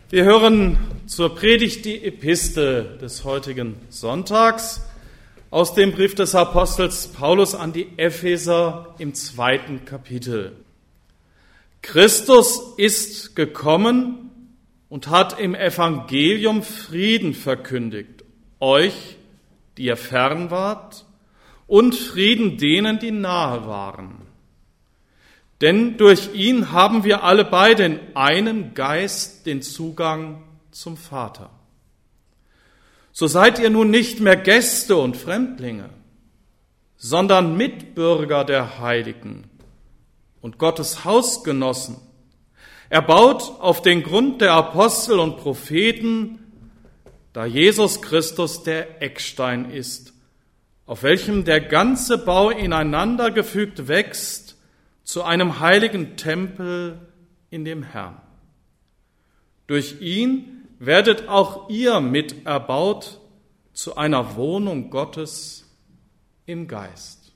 Wir hören zur Predigt die Epistel des heutigen Sonntags aus dem Brief des Apostels Paulus an die Epheser im 2. Kapitel. Christus ist gekommen und hat im Evangelium Frieden verkündigt, euch, die ihr fern wart, und Frieden denen, die nahe waren. Denn durch ihn haben wir alle beide in einem Geist den Zugang zum Vater. So seid ihr nun nicht mehr Gäste und Fremdlinge, sondern Mitbürger der Heiligen und Gottes Hausgenossen, erbaut auf den Grund der Apostel und Propheten, da Jesus Christus der Eckstein ist, auf welchem der ganze Bau ineinander gefügt wächst, zu einem heiligen Tempel in dem Herrn. Durch ihn werdet auch ihr mit erbaut zu einer Wohnung Gottes im Geist.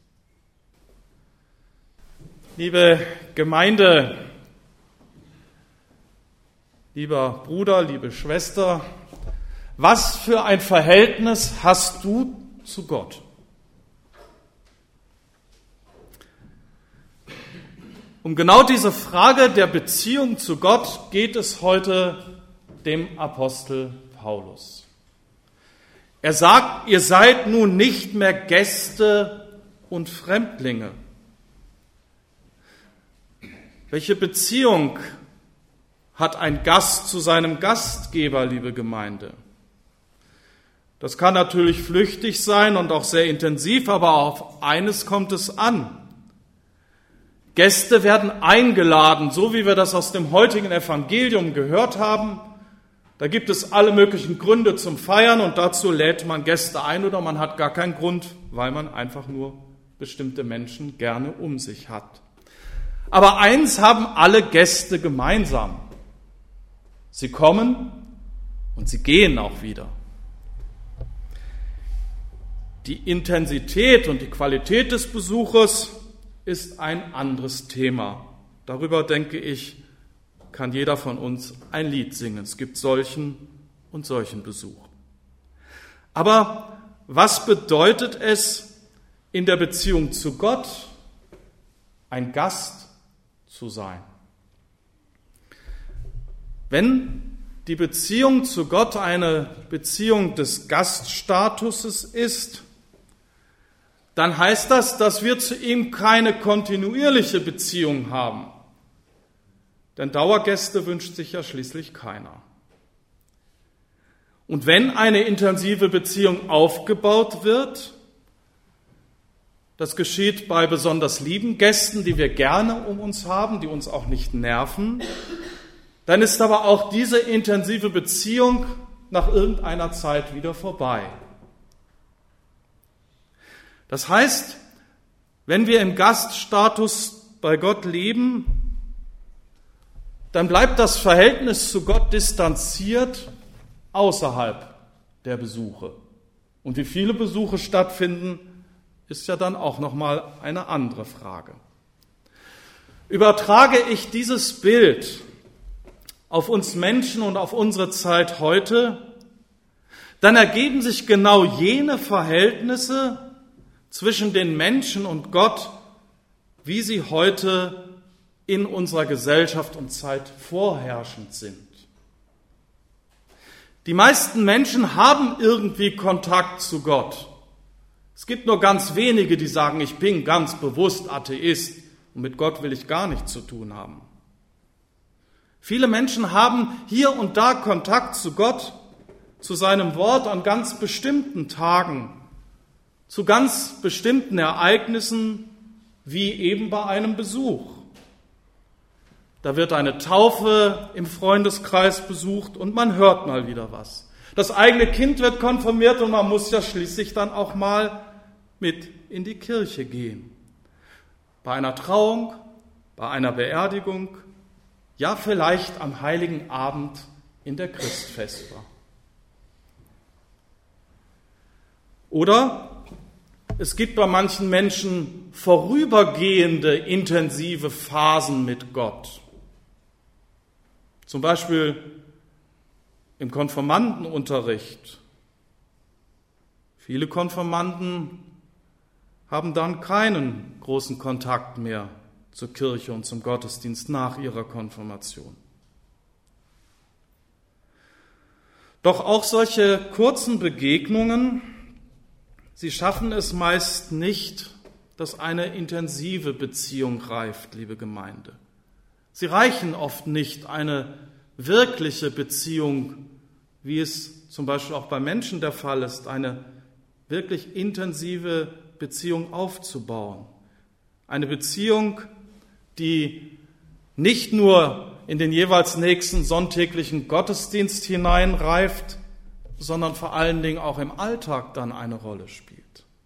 Liebe Gemeinde, lieber Bruder, liebe Schwester, was für ein Verhältnis hast du zu Gott? Um genau diese Frage der Beziehung zu Gott geht es heute dem Apostel Paulus. Er sagt, ihr seid nun nicht mehr Gäste und Fremdlinge. Welche Beziehung hat ein Gast zu seinem Gastgeber, liebe Gemeinde? Das kann natürlich flüchtig sein und auch sehr intensiv, aber auf eines kommt es an. Gäste werden eingeladen, so wie wir das aus dem heutigen Evangelium gehört haben. Da gibt es alle möglichen Gründe zum Feiern und dazu lädt man Gäste ein oder man hat gar keinen Grund, weil man einfach nur bestimmte Menschen gerne um sich hat. Aber eins haben alle Gäste gemeinsam. Sie kommen und sie gehen auch wieder. Die Intensität und die Qualität des Besuches ist ein anderes Thema. Darüber, denke ich, kann jeder von uns ein Lied singen. Es gibt solchen und solchen Besuch. Aber was bedeutet es, in der Beziehung zu Gott ein Gast zu sein? Wenn die Beziehung zu Gott eine Beziehung des Gaststatuses ist, dann heißt das, dass wir zu ihm keine kontinuierliche Beziehung haben. Denn Dauergäste wünscht sich ja schließlich keiner. Und wenn eine intensive Beziehung aufgebaut wird, das geschieht bei besonders lieben Gästen, die wir gerne um uns haben, die uns auch nicht nerven, dann ist aber auch diese intensive Beziehung nach irgendeiner Zeit wieder vorbei. Das heißt, wenn wir im Gaststatus bei Gott leben, dann bleibt das Verhältnis zu Gott distanziert außerhalb der Besuche. Und wie viele Besuche stattfinden, ist ja dann auch nochmal eine andere Frage. Übertrage ich dieses Bild auf uns Menschen und auf unsere Zeit heute, dann ergeben sich genau jene Verhältnisse zwischen den Menschen und Gott, wie sie heute in unserer Gesellschaft und Zeit vorherrschend sind. Die meisten Menschen haben irgendwie Kontakt zu Gott. Es gibt nur ganz wenige, die sagen, ich bin ganz bewusst Atheist und mit Gott will ich gar nichts zu tun haben. Viele Menschen haben hier und da Kontakt zu Gott, zu seinem Wort an ganz bestimmten Tagen, zu ganz bestimmten Ereignissen, wie eben bei einem Besuch. Da wird eine Taufe im Freundeskreis besucht und man hört mal wieder was. Das eigene Kind wird konfirmiert und man muss ja schließlich dann auch mal mit in die Kirche gehen. Bei einer Trauung, bei einer Beerdigung, ja vielleicht am Heiligen Abend in der Christfesper. Oder es gibt bei manchen Menschen vorübergehende, intensive Phasen mit Gott. Zum Beispiel im Konfirmandenunterricht. Viele Konfirmanden haben dann keinen großen Kontakt mehr zur Kirche und zum Gottesdienst nach ihrer Konfirmation. Doch auch solche kurzen Begegnungen, sie schaffen es meist nicht, dass eine intensive Beziehung reift, liebe Gemeinde. Sie reichen oft nicht, eine wirkliche Beziehung, wie es zum Beispiel auch bei Menschen der Fall ist, eine wirklich intensive Beziehung aufzubauen. Eine Beziehung, die nicht nur in den jeweils nächsten sonntäglichen Gottesdienst hineinreift, sondern vor allen Dingen auch im Alltag dann eine Rolle spielt.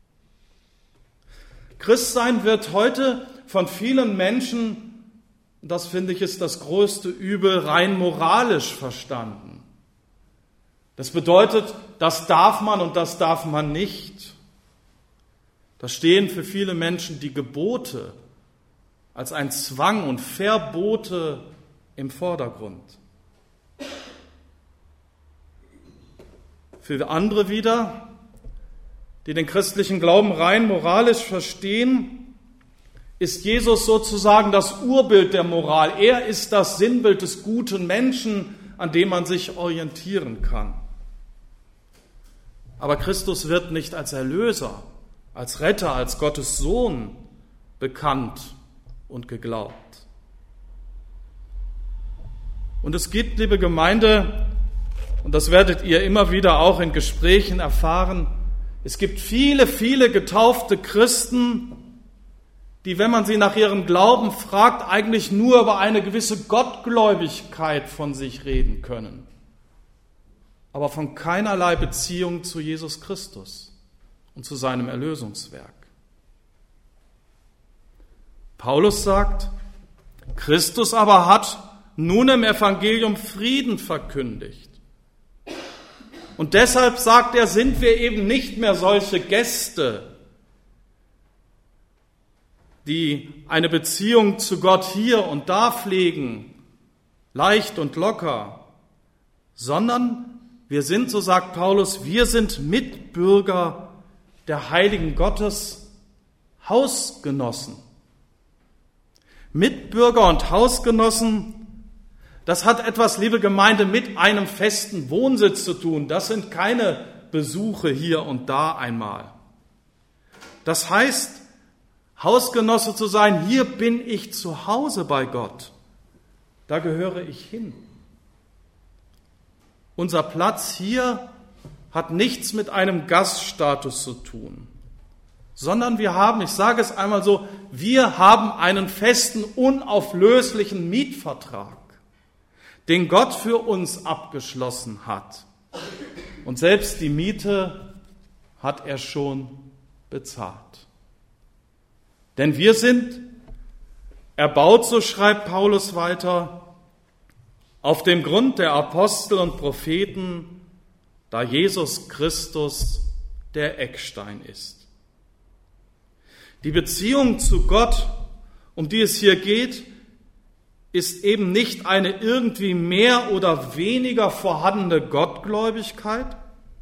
Christsein wird heute von vielen Menschen, das finde ich ist das größte Übel, rein moralisch verstanden. Das bedeutet, das darf man und das darf man nicht. Da stehen für viele Menschen die Gebote als ein Zwang und Verbote im Vordergrund. Für andere wieder, die den christlichen Glauben rein moralisch verstehen, ist Jesus sozusagen das Urbild der Moral. Er ist das Sinnbild des guten Menschen, an dem man sich orientieren kann. Aber Christus wird nicht als Erlöser, als Retter, als Gottes Sohn bekannt und geglaubt. Und es gibt, liebe Gemeinde, und das werdet ihr immer wieder auch in Gesprächen erfahren, es gibt viele, viele getaufte Christen, die, wenn man sie nach ihrem Glauben fragt, eigentlich nur über eine gewisse Gottgläubigkeit von sich reden können, aber von keinerlei Beziehung zu Jesus Christus und zu seinem Erlösungswerk. Paulus sagt, Christus aber hat nun im Evangelium Frieden verkündigt. Und deshalb, sagt er, sind wir eben nicht mehr solche Gäste, die eine Beziehung zu Gott hier und da pflegen, leicht und locker, sondern wir sind, so sagt Paulus, wir sind Mitbürger der Heiligen Gottes, Hausgenossen. Mitbürger und Hausgenossen, das hat etwas, liebe Gemeinde, mit einem festen Wohnsitz zu tun. Das sind keine Besuche hier und da einmal. Das heißt, Hausgenosse zu sein, hier bin ich zu Hause bei Gott. Da gehöre ich hin. Unser Platz hier hat nichts mit einem Gaststatus zu tun, sondern wir haben, ich sage es einmal so, wir haben einen festen, unauflöslichen Mietvertrag, den Gott für uns abgeschlossen hat. Und selbst die Miete hat er schon bezahlt. Denn wir sind erbaut, so schreibt Paulus weiter, auf dem Grund der Apostel und Propheten, da Jesus Christus der Eckstein ist. Die Beziehung zu Gott, um die es hier geht, ist eben nicht eine irgendwie mehr oder weniger vorhandene Gottgläubigkeit,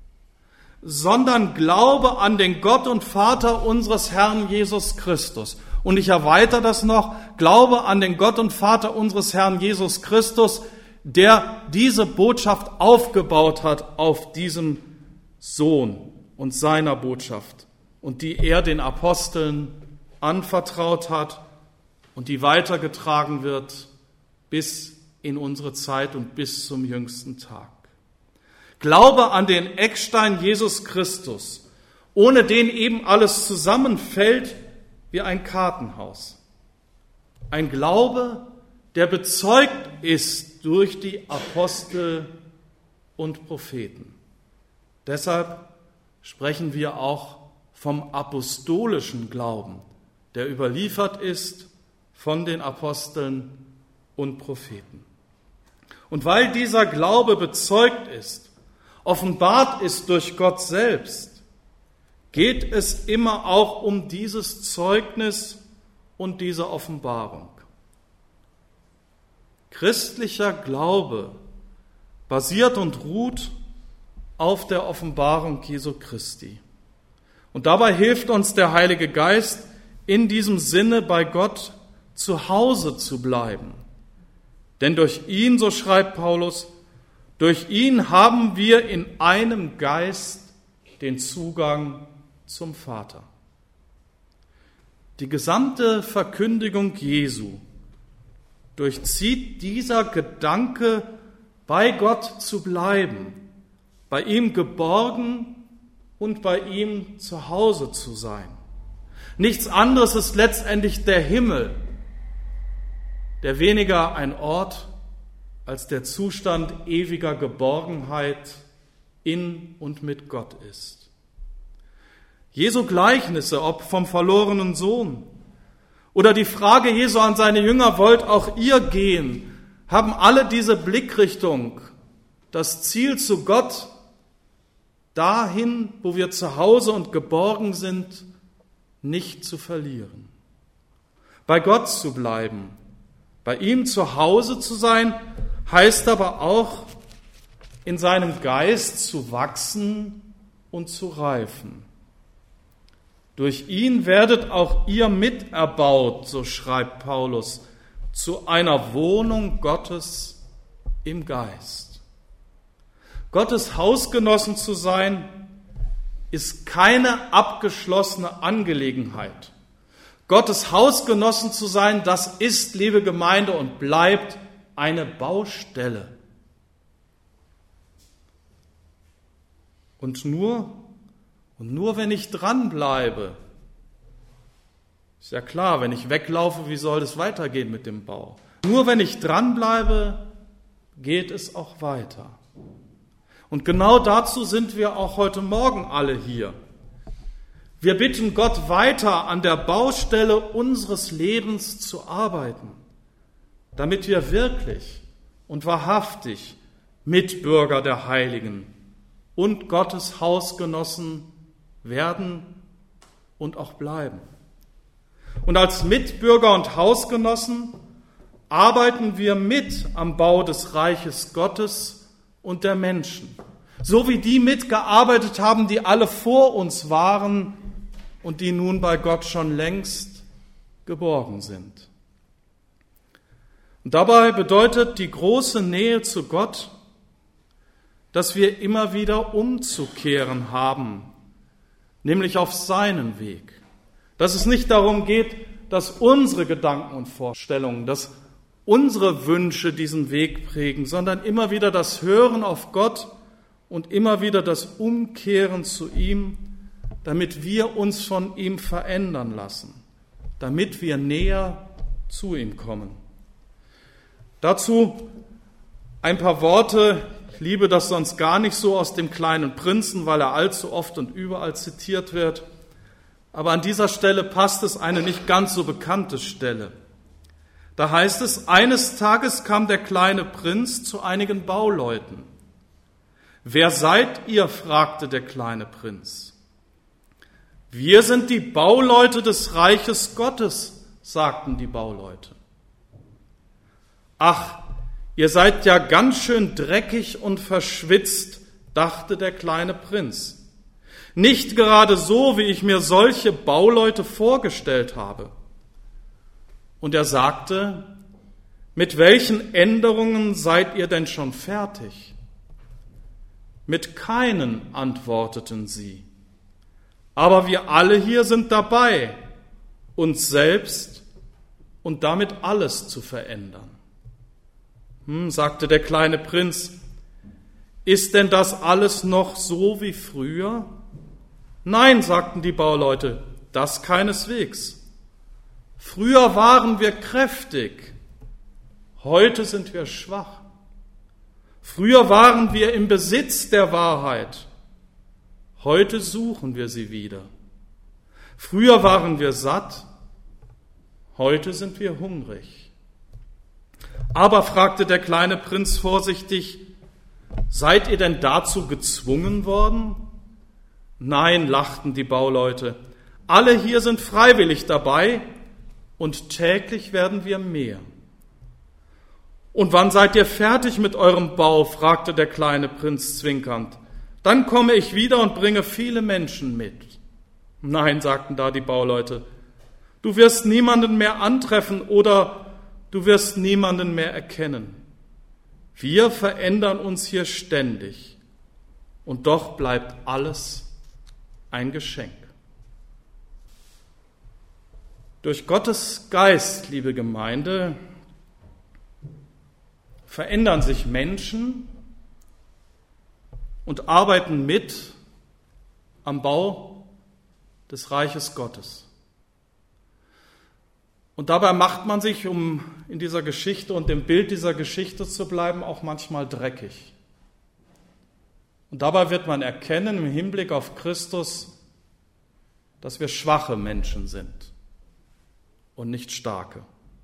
sondern Glaube an den Gott und Vater unseres Herrn Jesus Christus. Und ich erweitere das noch, Glaube an den Gott und Vater unseres Herrn Jesus Christus, der diese Botschaft aufgebaut hat auf diesem Sohn und seiner Botschaft und die er den Aposteln anvertraut hat und die weitergetragen wird bis in unsere Zeit und bis zum jüngsten Tag. Glaube an den Eckstein Jesus Christus, ohne den eben alles zusammenfällt wie ein Kartenhaus. Ein Glaube, der bezeugt ist durch die Apostel und Propheten. Deshalb sprechen wir auch vom apostolischen Glauben, der überliefert ist von den Aposteln und Propheten. Und weil dieser Glaube bezeugt ist, offenbart ist durch Gott selbst, geht es immer auch um dieses Zeugnis und diese Offenbarung. Christlicher Glaube basiert und ruht auf der Offenbarung Jesu Christi. Und dabei hilft uns der Heilige Geist, in diesem Sinne bei Gott zu Hause zu bleiben. Denn durch ihn, so schreibt Paulus, durch ihn haben wir in einem Geist den Zugang zum Vater. Die gesamte Verkündigung Jesu durchzieht dieser Gedanke, bei Gott zu bleiben, bei ihm geborgen und bei ihm zu Hause zu sein. Nichts anderes ist letztendlich der Himmel, der weniger ein Ort als der Zustand ewiger Geborgenheit in und mit Gott ist. Jesu Gleichnisse, ob vom verlorenen Sohn oder die Frage Jesu an seine Jünger, wollt auch ihr gehen, haben alle diese Blickrichtung, das Ziel zu Gott, dahin, wo wir zu Hause und geborgen sind, nicht zu verlieren. Bei Gott zu bleiben, bei ihm zu Hause zu sein, heißt aber auch, in seinem Geist zu wachsen und zu reifen. Durch ihn werdet auch ihr miterbaut, so schreibt Paulus, zu einer Wohnung Gottes im Geist. Gottes Hausgenossen zu sein, ist keine abgeschlossene Angelegenheit. Gottes Hausgenossen zu sein, das ist, liebe Gemeinde, und bleibt eine Baustelle. Und nur wenn ich dranbleibe, ist ja klar, wenn ich weglaufe, wie soll es weitergehen mit dem Bau? Nur wenn ich dranbleibe, geht es auch weiter. Und genau dazu sind wir auch heute Morgen alle hier. Wir bitten Gott weiter an der Baustelle unseres Lebens zu arbeiten, damit wir wirklich und wahrhaftig Mitbürger der Heiligen und Gottes Hausgenossen werden und auch bleiben. Und als Mitbürger und Hausgenossen arbeiten wir mit am Bau des Reiches Gottes und der Menschen, so wie die mitgearbeitet haben, die alle vor uns waren und die nun bei Gott schon längst geborgen sind. Und dabei bedeutet die große Nähe zu Gott, dass wir immer wieder umzukehren haben, nämlich auf seinen Weg. Dass es nicht darum geht, dass unsere Gedanken und Vorstellungen, dass unsere Wünsche diesen Weg prägen, sondern immer wieder das Hören auf Gott und immer wieder das Umkehren zu ihm, damit wir uns von ihm verändern lassen, damit wir näher zu ihm kommen. Dazu ein paar Worte. Ich liebe das sonst gar nicht so aus dem kleinen Prinzen, weil er allzu oft und überall zitiert wird. Aber an dieser Stelle passt es eine nicht ganz so bekannte Stelle. Da heißt es, eines Tages kam der kleine Prinz zu einigen Bauleuten. »Wer seid ihr?« fragte der kleine Prinz. »Wir sind die Bauleute des Reiches Gottes«, sagten die Bauleute. »Ach, ihr seid ja ganz schön dreckig und verschwitzt«, dachte der kleine Prinz. »Nicht gerade so, wie ich mir solche Bauleute vorgestellt habe.« Und er sagte, »Mit welchen Änderungen seid ihr denn schon fertig?« »Mit keinen«, antworteten sie. »Aber wir alle hier sind dabei, uns selbst und damit alles zu verändern.« Sagte der kleine Prinz, »ist denn das alles noch so wie früher?« »Nein«, sagten die Bauleute, »das keineswegs. Früher waren wir kräftig, heute sind wir schwach. Früher waren wir im Besitz der Wahrheit, heute suchen wir sie wieder. Früher waren wir satt, heute sind wir hungrig.« »Aber«, fragte der kleine Prinz vorsichtig, »seid ihr denn dazu gezwungen worden?« »Nein«, lachten die Bauleute, »alle hier sind freiwillig dabei und täglich werden wir mehr.« Und wann seid ihr fertig mit eurem Bau? Fragte der kleine Prinz zwinkernd. Dann komme ich wieder und bringe viele Menschen mit. Nein, sagten da die Bauleute, du wirst niemanden mehr antreffen oder du wirst niemanden mehr erkennen. Wir verändern uns hier ständig und doch bleibt alles ein Geschenk. Durch Gottes Geist, liebe Gemeinde, verändern sich Menschen und arbeiten mit am Bau des Reiches Gottes. Und dabei macht man sich, um in dieser Geschichte und dem Bild dieser Geschichte zu bleiben, auch manchmal dreckig. Und dabei wird man erkennen im Hinblick auf Christus, dass wir schwache Menschen sind und nicht starke.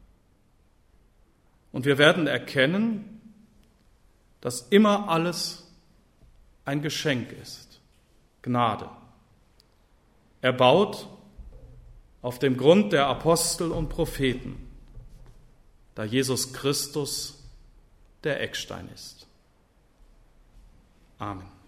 Und wir werden erkennen, dass immer alles ein Geschenk ist, Gnade. Er baut auf dem Grund der Apostel und Propheten, da Jesus Christus der Eckstein ist. Amen.